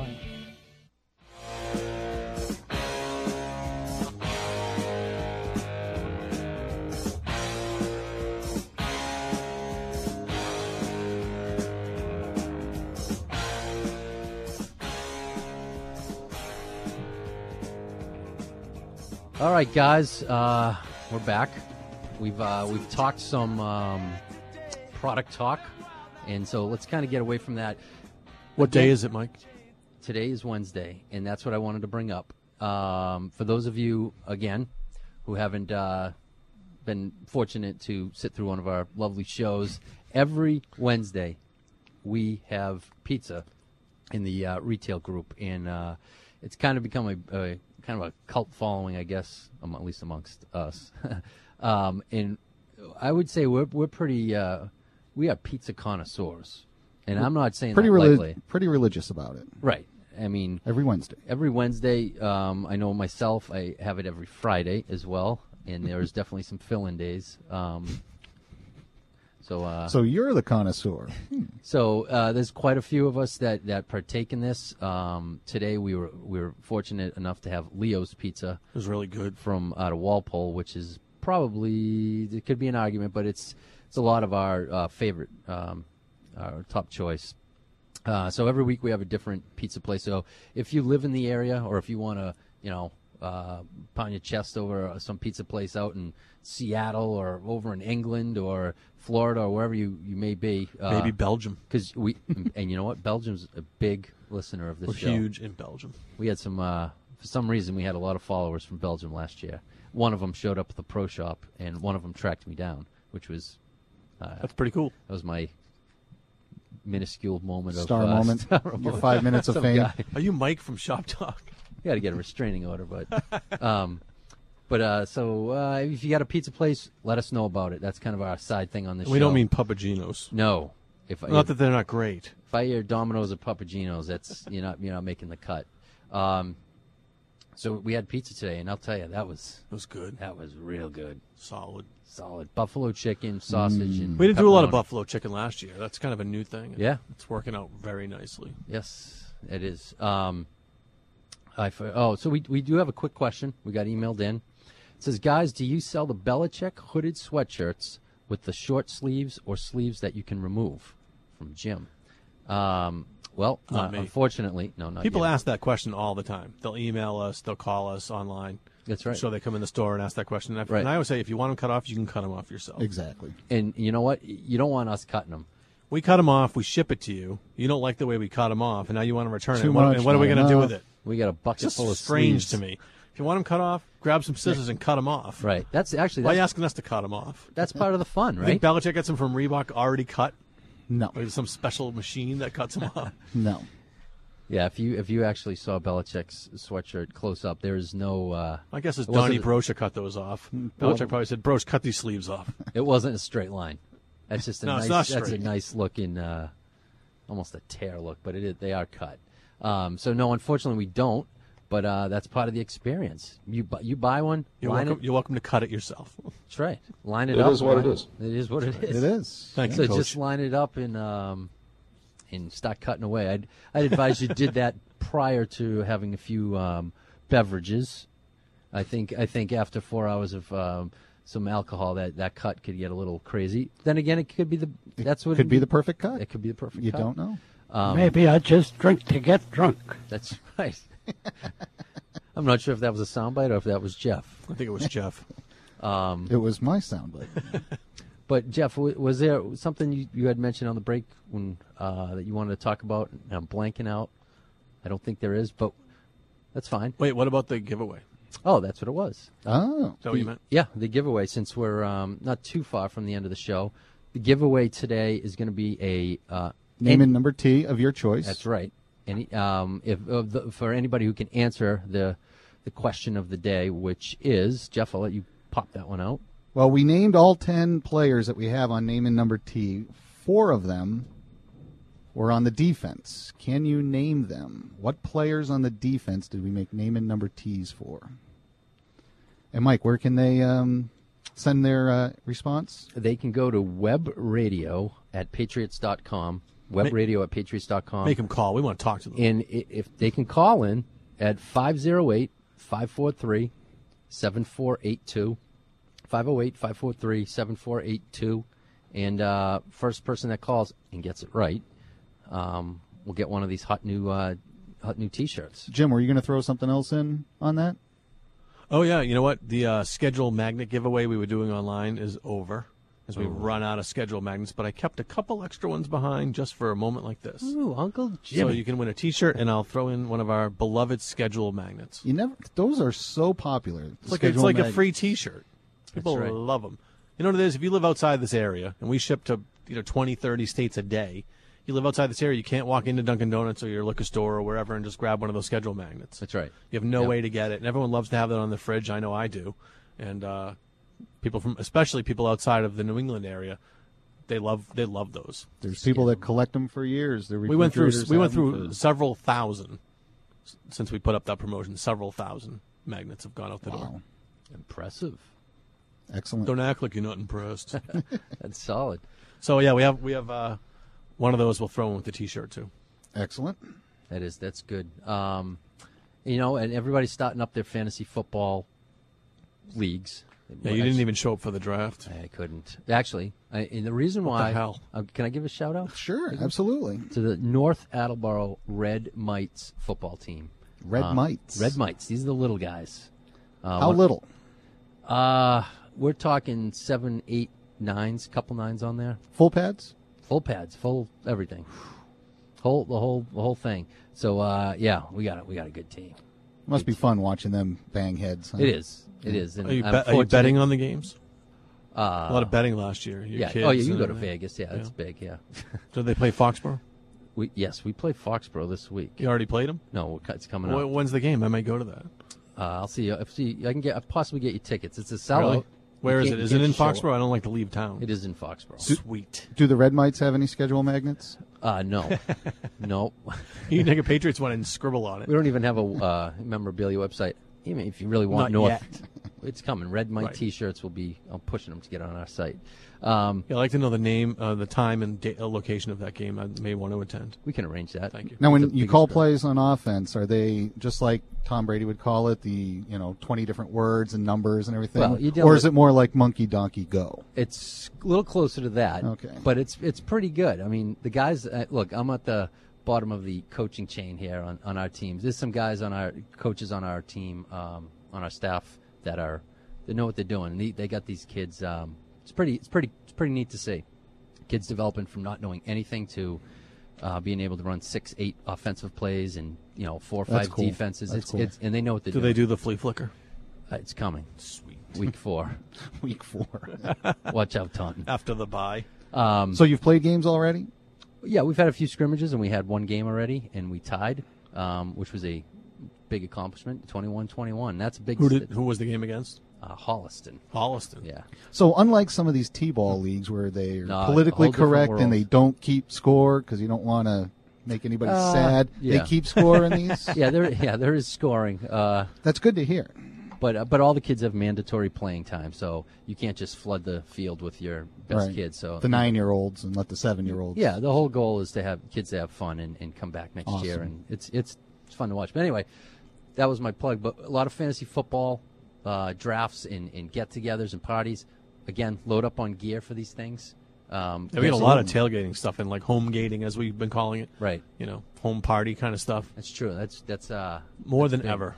G: All right, guys, we're back. We've talked some product talk, and so let's kind of get away from that.
H: What day is it, Mike?
G: Today is Wednesday, and that's what I wanted to bring up. For those of you, again, who haven't been fortunate to sit through one of our lovely shows, every Wednesday we have pizza in the retail group, and it's kind of become a kind of a cult following, I guess, at least amongst us. And I would say we're pretty we are pizza connoisseurs, and I'm not saying
I: pretty
G: that lightly.
I: Pretty religious about it,
G: right? I mean,
I: every Wednesday.
G: Every Wednesday, I know myself. I have it every Friday as well, and there's definitely some fill-in days. So
I: you're the connoisseur.
G: So there's quite a few of us that partake in this. Today we were fortunate enough to have Leo's Pizza.
H: It was really good
G: from out of Walpole, which is probably, it could be an argument, but it's a lot of our favorite, our top choice. So every week we have a different pizza place. So if you live in the area, or if you want to, pound your chest over some pizza place out in Seattle or over in England or Florida or wherever you may be.
H: Maybe Belgium.
G: Because and you know what? Belgium's a big listener of this show.
H: We're huge in Belgium.
G: We had some, for some reason, we had a lot of followers from Belgium last year. One of them showed up at the pro shop, and one of them tracked me down, which was...
H: That's pretty cool.
G: That was my minuscule moment of...
I: Star moment. Your 5 minutes of
G: Some
I: fame.
G: guy.
H: Are you Mike from Shop Talk?
G: You got to get a restraining order, but... So if you got a pizza place, let us know about it. That's kind of our side thing on this show.
H: We don't mean Papagino's.
G: No.
H: Not that they're not great.
G: If I hear Domino's or Papagino's, that's you're not making the cut. So we had pizza today, and I'll tell you, that was
H: good.
G: That was real good.
H: Solid.
G: Buffalo chicken, sausage, and
H: we didn't do a lot of
G: pepperoni.
H: buffalo chicken last year. That's kind of a new thing.
G: Yeah.
H: It's working out very nicely.
G: Yes, it is. So we do have a quick question. We got emailed in. It says, guys, do you sell the Belichick hooded sweatshirts with the short sleeves or sleeves that you can remove? From Jim. Well,
H: Not me.
G: unfortunately, no, not
H: People
G: you.
H: ask that question all the time. They'll email us. They'll call us online.
G: That's right.
H: So they come in the store and ask that question. And
G: Right.
H: I always say, if you want them cut off, you can cut them off yourself.
I: Exactly.
G: And you know what? You don't want us cutting them.
H: We cut them off. We ship it to you. You don't like the way we cut them off, and now you want to return
I: Too
H: it.
I: much,
H: And what are we
I: not
H: going to do
I: enough.
H: with it?
G: We got a bucket
H: It's
G: full of
H: just strange
G: sleeves.
H: to me. If you want them cut off, grab some scissors and cut them off.
G: Right. That's actually...
H: Why are you
G: that's-
H: asking us to cut them off?
G: That's part of the fun,
H: You
G: right?
H: think Belichick gets them from Reebok already cut?
I: No.
H: Or is it some special machine that cuts them off?
I: No.
G: Yeah, if you actually saw Belichick's sweatshirt close up, there is no...
H: I guess it's
G: it wasn't-
H: Donnie Brocha cut those off. Belichick probably said, Broch, cut these sleeves off.
G: It wasn't a straight line. That's just a
H: No, it's
G: nice.
H: not
G: That's a
H: straight.
G: nice looking, almost a tear look, but they are cut. So no, unfortunately, we don't. But that's part of the experience. You buy one,
H: You're welcome to cut it yourself.
G: That's right. Line it
A: It
G: up.
A: is what it
G: line-
A: is.
G: It is what it is.
I: It is.
H: Thank
G: So
H: you, Coach.
G: just line it up and start cutting away. I'd advise you did that prior to having a few beverages. I think after 4 hours of some alcohol, that cut could get a little crazy. Then again, it could be
I: Could be the perfect cut.
G: It could be the perfect
I: You
G: cut.
I: don't know.
N: Maybe I just drink to get drunk.
G: That's right. I'm not sure if that was a soundbite or if that was Jeff.
H: I think it was Jeff.
I: It was my soundbite.
G: But Jeff, was there something you had mentioned on the break when that you wanted to talk about? I'm blanking out. I don't think there is, but that's fine.
H: Wait, what about the giveaway?
G: Oh, that's what it was.
I: Oh.
H: Is that what you meant?
G: Yeah, the giveaway, since we're not too far from the end of the show. The giveaway today is going to be a...
I: Name and number T of your choice.
G: That's right. For anybody who can answer the question of the day, which is... Jeff, I'll let you pop that one out.
I: Well, we named all 10 players that we have on Name and Number T. 4 of them were on the defense. Can you name them? What players on the defense did we make Name and Number Ts for? And, Mike, where can they send their response?
G: They can go to webradio@patriots.com, webradio@patriots.com.
H: Make them call. We want to talk to them.
G: And if they can call in at 508-543-7482, 508-543-7482, and first person that calls and gets it right will get one of these hot new T-shirts.
I: Jim, were you going to throw something else in on that?
H: Oh, yeah. You know what? The schedule magnet giveaway we were doing online is over as we run out of schedule magnets, but I kept a couple extra ones behind just for a moment like this.
G: Ooh, Uncle Jimmy.
H: So you can win a T-shirt, and I'll throw in one of our beloved schedule magnets.
I: Those are so popular.
H: It's like a free T-shirt. People
G: right.
H: love them. You know what it is? If you live outside this area, and we ship to 20, 30 states a day, you live outside this area, you can't walk into Dunkin' Donuts or your liquor store or wherever and just grab one of those schedule magnets.
G: That's right.
H: You have no way to get it, and everyone loves to have that on the fridge. I know I do. And especially people outside of the New England area, they love those.
I: There's people that collect them for years.
H: We went through several thousand since we put up that promotion. Several thousand magnets have gone out the door.
G: Impressive.
I: Excellent.
H: Don't act like you're not impressed.
G: That's solid.
H: So yeah, we have one of those. We'll throw in with the T-shirt too.
I: Excellent.
G: That's good. And everybody's starting up their fantasy football leagues.
H: Yeah, you didn't even show up for the draft.
G: I couldn't. Actually, and the reason
H: What
G: why...
H: the hell?
G: Can I give a shout-out?
I: Sure, absolutely.
G: To the North Attleboro Red Mites football team.
I: Red mites.
G: Red mites. These are the little guys.
I: How little?
G: We're talking 7, 8, 9s, couple 9s on there.
I: Full pads?
G: Full pads, full everything. The whole thing. So yeah, we got a good team.
I: Must be fun watching them bang heads. Huh?
G: It is. It is. And
H: Are you betting on the games? A lot of betting last year.
G: Yeah.
H: Kids
G: Oh, yeah. You go to Vegas. Yeah, that's big. Yeah.
H: So they play Foxborough?
G: Yes, we play Foxborough this week.
H: You already played them?
G: No, it's coming up.
H: When's the game? I might go to that.
G: I'll see. I can possibly get you tickets. It's a sellout.
H: Really? Where is it? Is it in Foxborough? I don't like to leave town.
G: It is in Foxborough.
H: Sweet.
I: Do the Red Mites have any schedule magnets?
G: No. No.
H: You can take a Patriots one and scribble on it.
G: We don't even have a memorabilia website. Even if you really want
H: Not
G: North,
H: yet.
G: it's coming. Red Mite
H: Right.
G: T-shirts will be. I'm pushing them to get on our site.
H: Yeah, I'd like to know the name, the time, and location of that game. I may want to attend.
G: We can arrange that.
H: Thank you.
I: Now, when you call plays on offense, are they just like Tom Brady would call it, 20 different words and numbers and everything?
G: Well, you deal
I: or
G: with-
I: is it more like monkey, donkey, go?
G: It's a little closer to that.
I: Okay.
G: But it's pretty good. I mean, the guys. Look, I'm at the bottom of the coaching chain here on our teams. There's some guys coaches on our team, on our staff they know what they're doing. They got these kids. It's pretty neat to see. Kids developing from not knowing anything to being able to run 6, 8 offensive plays and 4 or 5
I: cool.
G: defenses.
I: That's cool.
G: And they know what they're doing.
H: Do they do the flea flicker?
G: It's coming.
H: Sweet.
G: Week 4.
I: Week 4.
G: Watch out, Taunton.
H: After the bye.
I: So you've played games already?
G: Yeah, we've had a few scrimmages, and we had one game already, and we tied, which was a big accomplishment, 21-21. That's a big.
H: Who was the game against?
G: Holliston.
H: Holliston.
G: Yeah.
I: So unlike some of these T-ball leagues where they're
G: No,
I: politically
G: a whole different
I: correct
G: world.
I: and they don't keep score because you don't want to make anybody sad,
G: yeah.
I: they keep score in these?
G: Yeah, there is scoring.
I: That's good to hear.
G: But all the kids have mandatory playing time, so you can't just flood the field with your best
I: Right.
G: kids. So
I: the 9-year-olds and let the 7-year-olds.
G: Yeah, the whole goal is to have kids to have fun and come back next
I: Awesome.
G: year, and it's fun to watch. But anyway, that was my plug. But a lot of fantasy football drafts and get-togethers and parties. Again, load up on gear for these things.
H: Yeah, we had a lot of tailgating stuff and like home gating, as we've been calling it.
G: Right.
H: Home party kind of stuff.
G: That's true. That's
H: more than
G: big.
H: ever.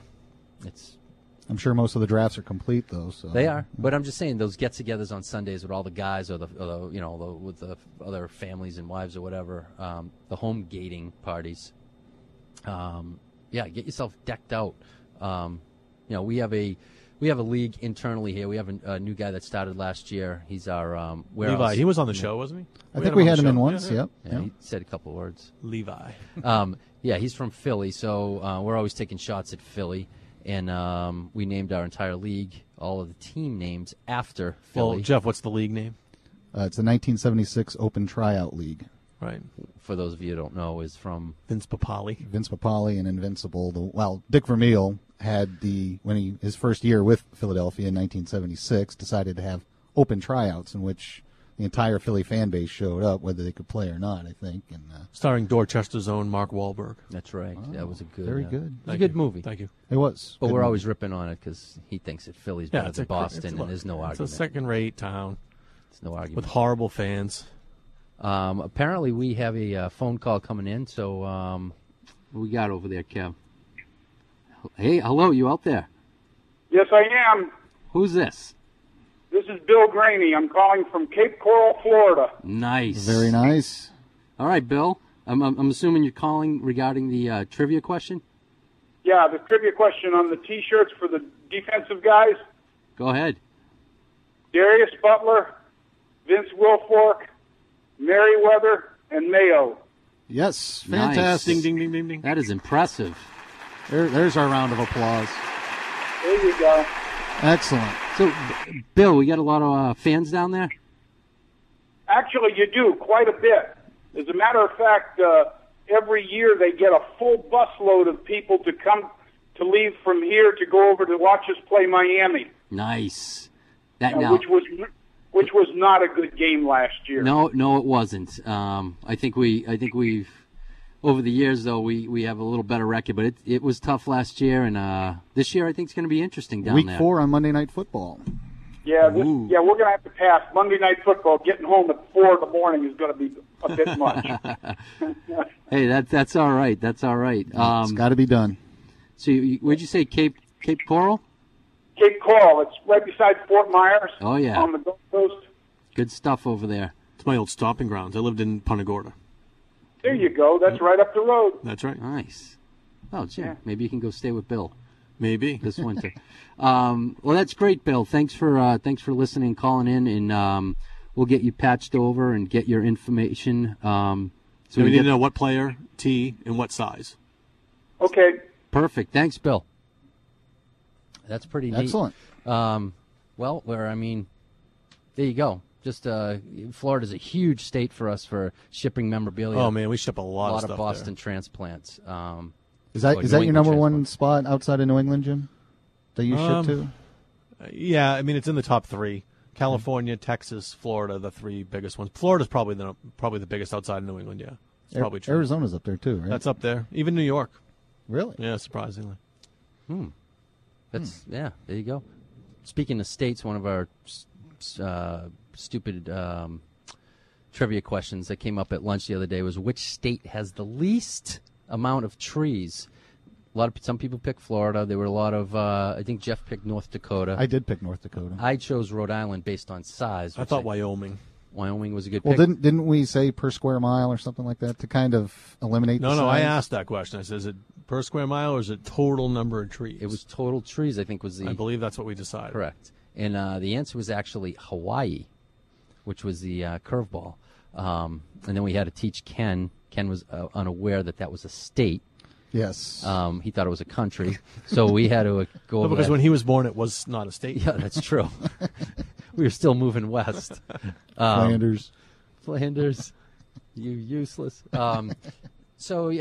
I: I'm sure most of the drafts are complete though. So
G: They are, but I'm just saying those get-togethers on Sundays with all the guys or with the other families and wives or whatever, the home gating parties. Yeah, get yourself decked out. We have a league internally here. We have a new guy that started last year. He's our
H: Levi. He was on the show, wasn't he?
I: I think we had him in
H: on the
I: once.
H: show.
I: Yep.
G: Yeah, he said a couple of words.
H: Levi.
G: Yeah, he's from Philly, so we're always taking shots at Philly. And we named our entire league, all of the team names, after Philly.
H: Well, Jeff, what's the league name?
I: It's the 1976 Open Tryout League.
H: Right.
G: For those of you who don't know, is from
H: Vince Papale.
I: Vince Papale and Invincible. Dick Vermeil had his first year with Philadelphia in 1976, decided to have open tryouts in which the entire Philly fan base showed up, whether they could play or not, I think. And
H: Starring Dorchester's own Mark Wahlberg.
G: That's right. That was a good,
I: very good.
G: It was a good movie.
H: Thank you.
I: It was.
G: But
I: Good
G: we're
I: movie.
G: always ripping on it because he thinks that Philly's better than Boston, and there's no argument.
H: It's a second-rate town.
G: There's no argument.
H: With horrible fans.
G: Apparently, we have a phone call coming in, so what we got over there, Kev? Hey, hello, you out there?
O: Yes, I am.
G: Who's this?
O: This is Bill Graney. I'm calling from Cape Coral, Florida.
G: Nice.
I: Very nice.
G: All right, Bill. I'm assuming you're calling regarding the trivia question?
O: Yeah, the trivia question on the T-shirts for the defensive guys.
G: Go ahead.
O: Darius Butler, Vince Wilfork, Merriweather, and Mayo.
I: Yes,
G: Nice.
I: fantastic.
H: Ding, ding, ding, ding, ding.
G: That is impressive.
I: There's our round of applause.
O: There you go.
I: Excellent.
G: So, Bill, we got a lot of fans down there?
O: Actually, you do, quite a bit. As a matter of fact, every year they get a full busload of people to come to leave from here to go over to watch us play Miami,
G: Nice. That now.
O: which was not a good game last year.
G: No, it wasn't. I think we've over the years though we have a little better record, but it was tough last year, and this year I think it's going to be interesting down
I: Week
G: there.
I: 4 on Monday Night Football.
O: Yeah, we're going to have to pass Monday Night Football. Getting home at 4 in the morning is going to be a bit much.
G: Hey, that's all right. That's all right.
I: It's got to be done.
G: So where'd you say Cape Coral?
O: Cape Coral. It's right beside Fort Myers.
G: Oh, yeah.
O: On the Gulf Coast.
G: Good stuff over there.
H: It's my old stomping grounds. I lived in Punta Gorda.
O: There you go. That's right up the road.
H: That's right.
G: Nice. Oh, Jim, maybe you can go stay with Bill.
H: Maybe
G: this winter. Well, that's great, Bill. Thanks for listening and calling in, and we'll get you patched over and get your information.
H: So we need to know what player, tee, and what size.
O: Okay.
G: Perfect. Thanks, Bill. That's pretty neat.
I: Excellent.
G: Well, there you go. Just Florida's a huge state for us for shipping memorabilia.
H: Oh man, we ship a lot of stuff
G: Boston
H: there.
G: transplants.
I: Is that your number one spot outside of New England, Jim? That you ship to?
H: Yeah, I mean it's in the top 3. California, Texas, Florida, the 3 biggest ones. Florida's probably the biggest outside of New England. Yeah, it's probably true.
I: Arizona's up there too, right?
H: That's up there. Even New York.
I: Really?
H: Yeah, surprisingly.
G: That's there you go. Speaking of states, one of our stupid trivia questions that came up at lunch the other day was which state has the least amount of trees? Some people picked Florida. There were a lot of I think Jeff picked North Dakota.
I: I did pick North Dakota.
G: I chose Rhode Island based on size.
H: I thought Wyoming.
G: Wyoming was a good
I: pick.
G: Well,
I: didn't we say per square mile or something like that to kind of eliminate the size?
H: No, I asked that question. I said, is it per square mile or is it total number of trees?
G: It was total trees, I think was
H: I believe that's what we decided.
G: Correct. And the answer was actually Hawaii, which was the curveball. And then we had to teach Ken. Ken was unaware that was a state.
I: Yes.
G: He thought it was a country. So we had to go over
H: because
G: that.
H: when he was born, it was not a state.
G: Yeah, that's true. We were still moving west.
I: Flanders. You
G: useless. So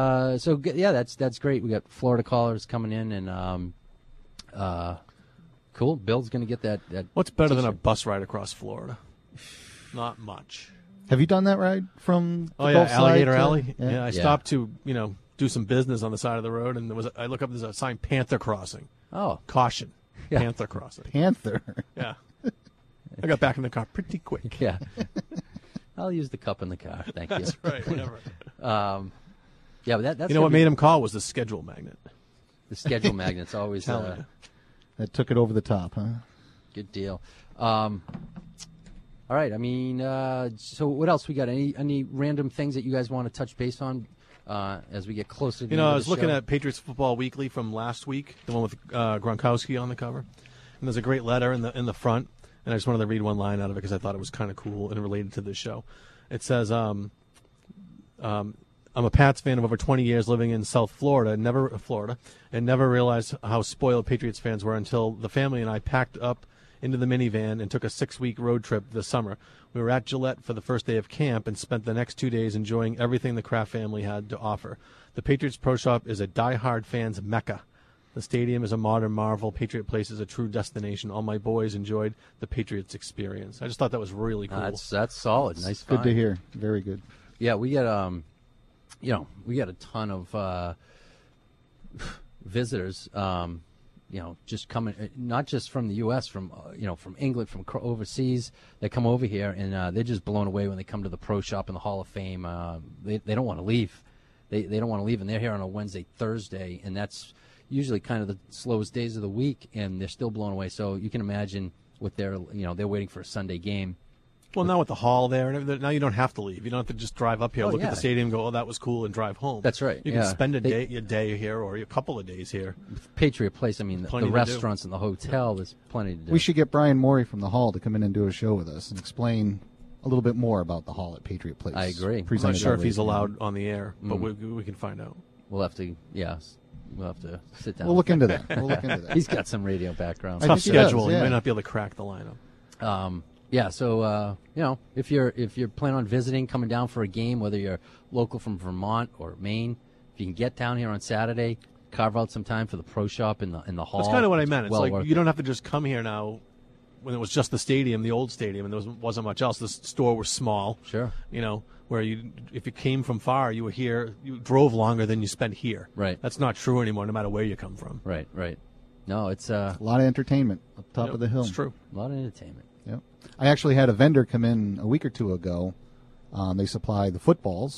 G: that's great. We got Florida callers coming in, and cool. Bill's going to get that.
H: What's better than a bus ride across Florida? Not much.
I: Have you done that ride from the Gulf
H: Alligator
I: side
H: Alley?
I: to,
H: I stopped to do some business on the side of the road, and I look up, there's a sign, Panther Crossing.
G: Oh.
H: Caution. Yeah. Panther Crossing.
I: Panther.
H: Yeah. I got back in the car pretty quick.
G: Yeah. I'll use the cup in the car. Thank you.
H: That's right. Whatever.
G: Yeah, but that's
H: what made him call was the schedule magnet.
G: The schedule magnet's always
I: that took it over the top, huh?
G: Good deal. All right. I mean, so what else we got? Any random things that you guys want to touch base on as we get closer to the end of the
H: I was looking
G: show?
H: at Patriots Football Weekly from last week, the one with Gronkowski on the cover, and there's a great letter in the front, and I just wanted to read one line out of it because I thought it was kind of cool and related to this show. It says, I'm a Pats fan of over 20 years living in South Florida, and never realized how spoiled Patriots fans were until the family and I packed up into the minivan and took a 6-week road trip this summer. We were at Gillette for the first day of camp and spent the next 2 days enjoying everything the Kraft family had to offer. The Patriots Pro Shop is a die-hard fan's mecca. The stadium is a modern marvel. Patriot Place is a true destination. All my boys enjoyed the Patriots experience. I just thought that was really cool.
G: That's solid. Nice.
I: Good to hear. Very good.
G: Yeah, we got we got a ton of visitors. Just coming, not just from the U.S., from England, from overseas. They come over here, and they're just blown away when they come to the Pro Shop and the Hall of Fame. They don't want to leave. They don't want to leave, and they're here on a Wednesday, Thursday, and that's usually kind of the slowest days of the week, and they're still blown away. So you can imagine what they're waiting for a Sunday game.
H: Well, now with the hall there, and now you don't have to leave. You don't have to just drive up here, look at the stadium, go, oh, that was cool, and drive home.
G: That's right.
H: You can spend a day here or a couple of days here.
G: Patriot Place, I mean, the restaurants and the hotel, there's plenty to do.
I: We should get Brian Morey from the Hall to come in and do a show with us and explain a little bit more about the Hall at Patriot Place.
G: I agree.
H: I'm not sure if he's allowed on the air, but we can find out.
G: We'll have to, we'll have to sit down.
I: We'll look into that.
G: He's got some radio background.
H: Tough schedule. You might not be able to crack the lineup.
G: Yeah, so if you're planning on visiting, coming down for a game, whether you're local from Vermont or Maine, if you can get down here on Saturday, carve out some time for the Pro Shop in the hall.
H: That's kind of what I meant. It's like you
G: it.
H: don't have to just come here now. When it was just the stadium, the old stadium, and there wasn't much else. The store was small.
G: Sure.
H: Where if you came from far, you were here. You drove longer than you spent here.
G: Right.
H: That's not true anymore, no matter where you come from.
G: Right. No, it's a
I: lot of entertainment up top of the hill.
H: It's true.
G: A lot of entertainment.
I: Yep. I actually had a vendor come in a week or two ago. They supply the footballs,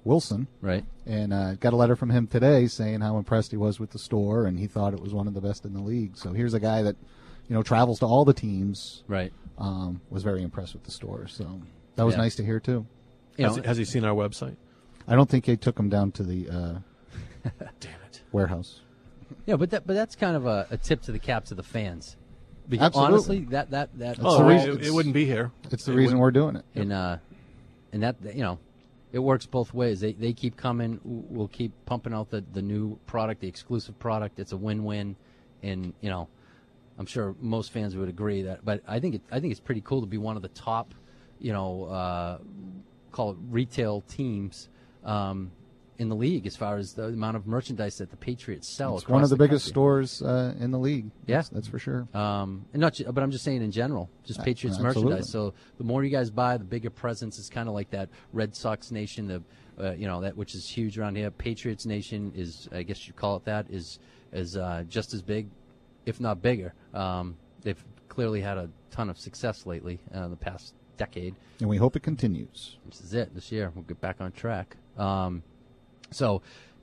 I: Wilson.
G: Right.
I: And got a letter from him today saying how impressed he was with the store, and he thought it was one of the best in the league. So here's a guy that, travels to all the teams.
G: Right.
I: Was very impressed with the store. So that was nice to hear, too.
H: Has he seen our website?
I: I don't think they took him down to the
H: damn it
I: warehouse.
G: Yeah, but that's kind of a tip to the cap to the fans. Because
I: Absolutely.
G: honestly,
H: it wouldn't be here.
I: It's the reason we're doing it.
G: And that it works both ways. They keep coming. We'll keep pumping out the new product, the exclusive product. It's a win-win, and I'm sure most fans would agree that. But I think it's pretty cool to be one of the top, call it retail teams in the league as far as the amount of merchandise that the Patriots sell.
I: It's one of the biggest stores in the league.
G: Yeah,
I: that's for sure.
G: And but I'm just saying in general, just Patriots
I: absolutely.
G: merchandise. So the more you guys buy, the bigger presence. Is kind of like that Red Sox Nation, that which is huge around here. Patriots Nation is, I guess you call it that, is just as big, if not bigger. They've clearly had a ton of success lately the past decade,
I: and we hope it continues.
G: This is it. This year we'll get back on track. So,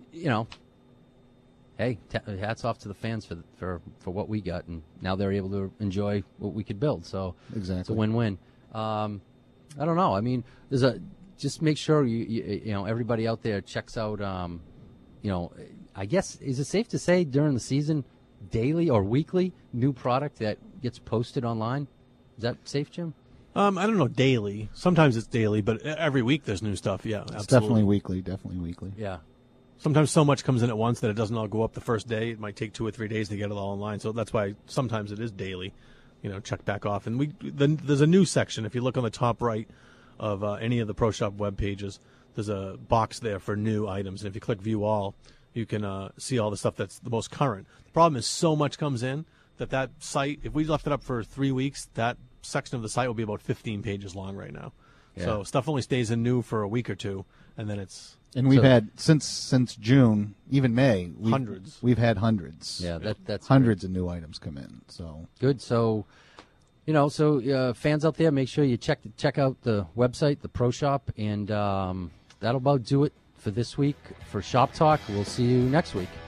G: hey, hats off to the fans for what we got, and now they're able to enjoy what we could build. So
I: exactly,
G: it's a win-win. I don't know. I mean, just make sure you everybody out there checks out. I guess, is it safe to say during the season, daily or weekly new product that gets posted online? Is that safe, Jim?
H: I don't know, daily. Sometimes it's daily, but every week there's new stuff. Yeah, absolutely.
I: It's definitely weekly.
G: Yeah.
H: Sometimes so much comes in at once that it doesn't all go up the first day. It might take 2 or 3 days to get it all online. So that's why sometimes it is daily. Check back off. And there's a new section. If you look on the top right of any of the Pro Shop web pages, there's a box there for new items. And if you click View All, you can see all the stuff that's the most current. The problem is so much comes in that site, if we left it up for 3 weeks, that section of the site will be about 15 pages long right now. Yeah. So stuff only stays in new for a week or two, and then it's...
I: And we've had, since June, even May,
H: hundreds.
I: We've had hundreds.
G: Yeah, that's
I: hundreds of new items come in. So
G: good. So, fans out there, make sure you check out the website, the Pro Shop, and that'll about do it for this week for Shop Talk. We'll see you next week.